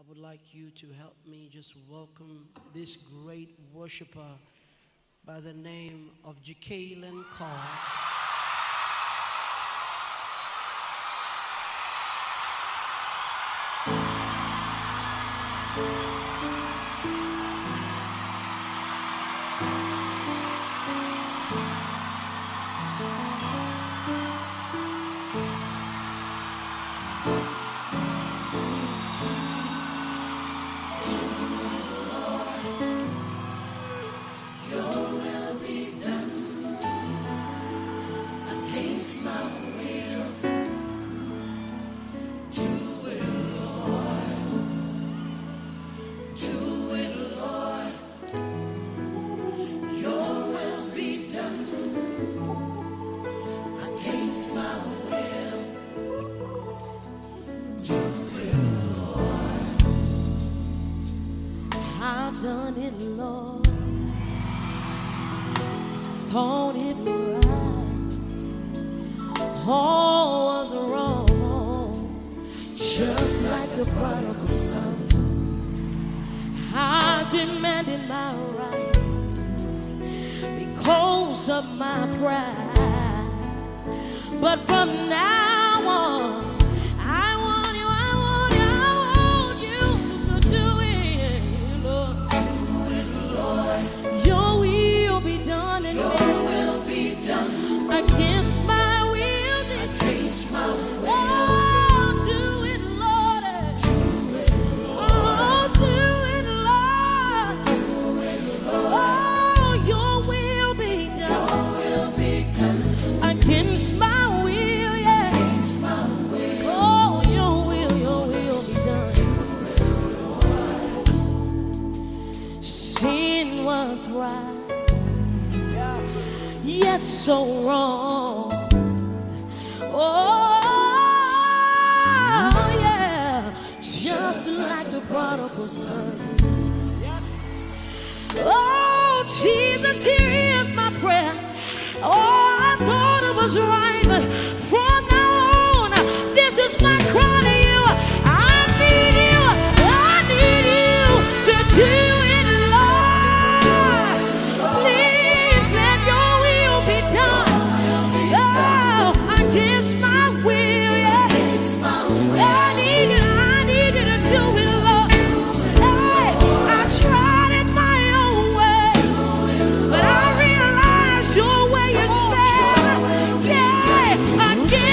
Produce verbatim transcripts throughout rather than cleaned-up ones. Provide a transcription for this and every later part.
would like you to help me just welcome this great worshiper by the name of Jacqueline Carr. Done it, Lord, thought it right, all was wrong, just like the prodigal son. I demanded my right because of my pride, but from now on against my will, against my will. Oh, do it, Lord. Do it, Lord. Oh, do it, Lord. Do it, Lord. Oh, your will be done. Your will be done. Against my will, yeah. Against my will. Oh, your will, your will be done. Do it, Lord. Sin was right. Yes, so wrong. Oh, yeah, just like the prodigal son. Yes. Oh, Jesus, here is my prayer. Oh, I thought it was right, but from now on, this is my cry to you. I need you. I need you to do it, Lord. Please let your will be done. Oh, against my will, yeah. I need you, I need you to do it, Lord. Hey, I tried it my own way, but I realize your way is better. Yeah, against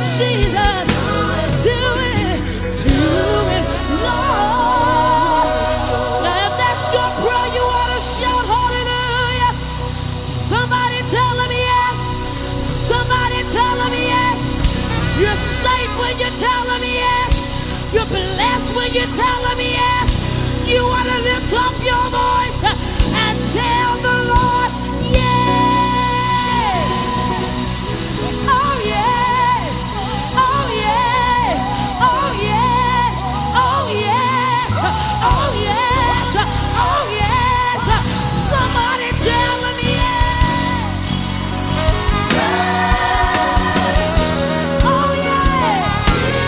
Jesus. Do it, do it, Lord. Now if that's your prayer, you ought to shout hallelujah. Somebody tell him yes. Somebody tell him yes. You're safe when you tell him yes. You're blessed when you tell him yes. You ought to lift up your voice and tell the Lord yes. Oh yeah. Oh yeah. Oh yes. Oh yes. Oh yes. Oh yes. Somebody tell him yes. Oh yes.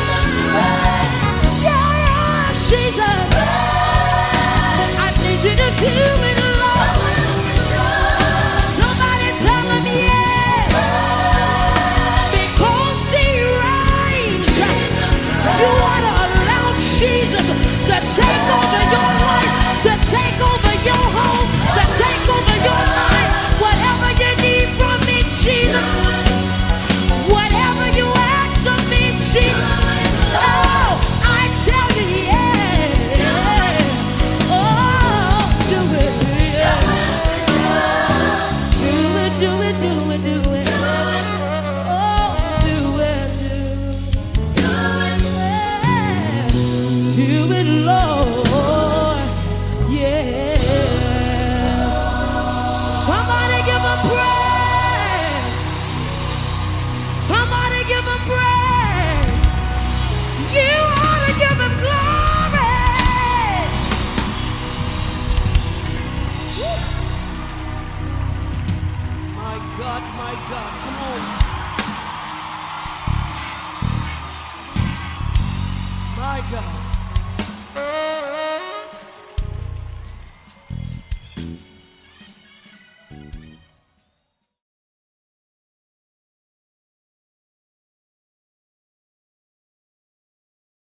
Yeah, Jesus. I need you to do it, Lord. Somebody tell him yes. Because he reigns, you ought to allow Jesus to take over your life, to take over your home, to take over your life. Whatever you need from me, Jesus. Whatever you ask of me, Jesus. Oh, I tell you, yeah. Oh, do it, yeah. Do it, do it, do it, do it. Oh, do it, do it. Do it, Lord. Yeah. Somebody give him praise. Somebody give him praise. You ought to give him glory. My God, my God, come on. My God.